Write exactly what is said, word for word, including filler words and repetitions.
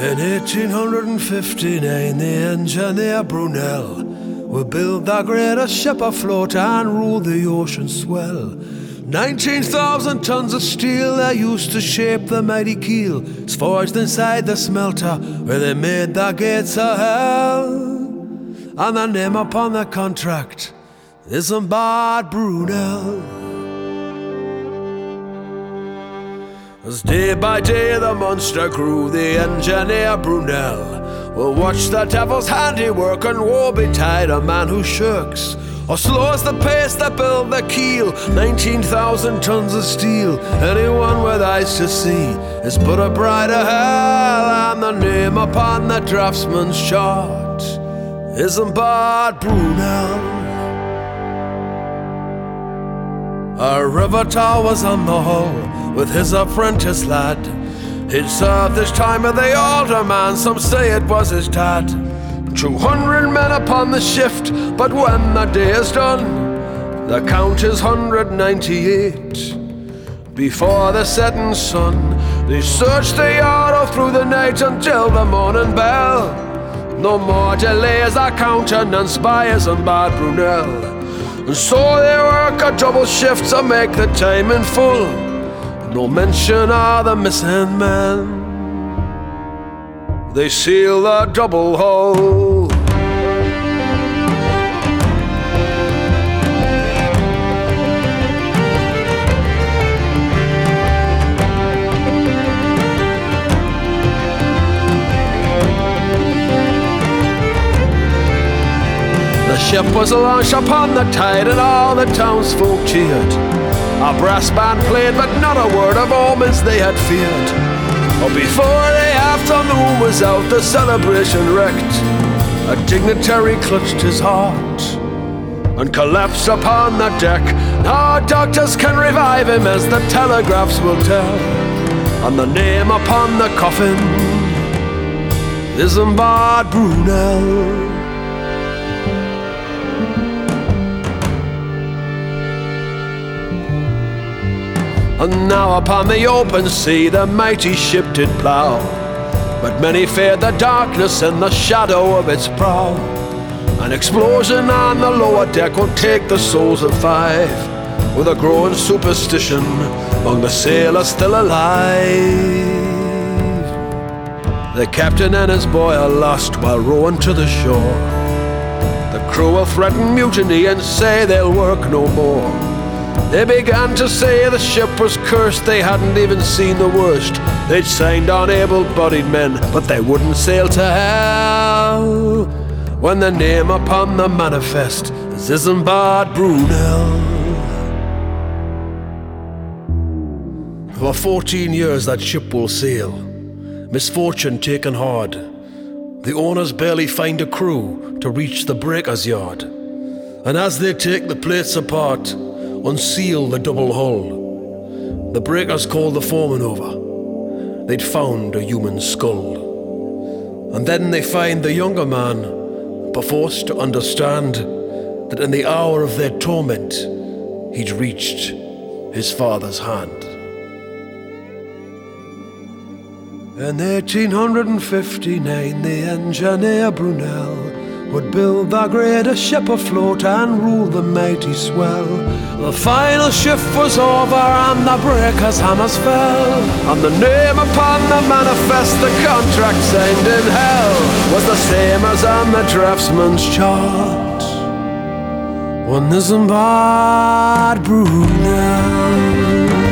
In eighteen fifty-nine, the engineer Brunel will build the greatest ship afloat and rule the ocean swell. Nineteen thousand tons of steel they used to shape the mighty keel. It's forged inside the smelter where they made the gates of hell. And the name upon the contract is Isambard Brunel. As day by day the monster grew, the engineer Brunel will watch the devil's handiwork, and woe betide a man who shirks or slows the pace that build the keel. Nineteen thousand tons of steel, anyone with eyes to see is but a bride of hell. And the name upon the draftsman's chart is Isambard Brunel. A riveter was on the hull with his apprentice lad. He'd served his time with the older man, some say it was his dad. Two hundred men upon the shift, but when the day is done, the count is one hundred ninety-eight. Before the setting sun, they searched the yard all through the night until the morning bell. No more delays are countenanced by Isambard Brunel. And so they work a double shift to make the time in full. No mention of the missing men. They seal the double hull. The ship was launched upon the tide, and all the townsfolk cheered. A brass band played, but not a word of omens they had feared. But before the afternoon was out, the celebration wrecked. A dignitary clutched his heart and collapsed upon the deck. Now doctors can revive him, as the telegraphs will tell. And the name upon the coffin is Isambard Brunel. And now upon the open sea the mighty ship did plough, but many feared the darkness and the shadow of its prow. An explosion on the lower deck will take the souls of five, with a growing superstition among the sailors still alive. The captain and his boy are lost while rowing to the shore. The crew will threaten mutiny and say they'll work no more. They began to say the ship was cursed, they hadn't even seen the worst. They'd signed on able-bodied men, but they wouldn't sail to hell. When the name upon the manifest is Isambard Brunel. For fourteen years that ship will sail, misfortune taken hard. The owners barely find a crew to reach the breaker's yard. And as they take the plates apart, unseal the double hull, the breakers called the foreman over. They'd found a human skull. And then they find the younger man, perforce to understand that in the hour of their torment, he'd reached his father's hand. In eighteen fifty-nine, the engineer Brunel would build the greatest ship afloat and rule the mighty swell. The final shift was over and the breakers' hammers fell, and the name upon the manifest, the contract signed in hell, was the same as on the draftsman's chart. One Isambard Brunel.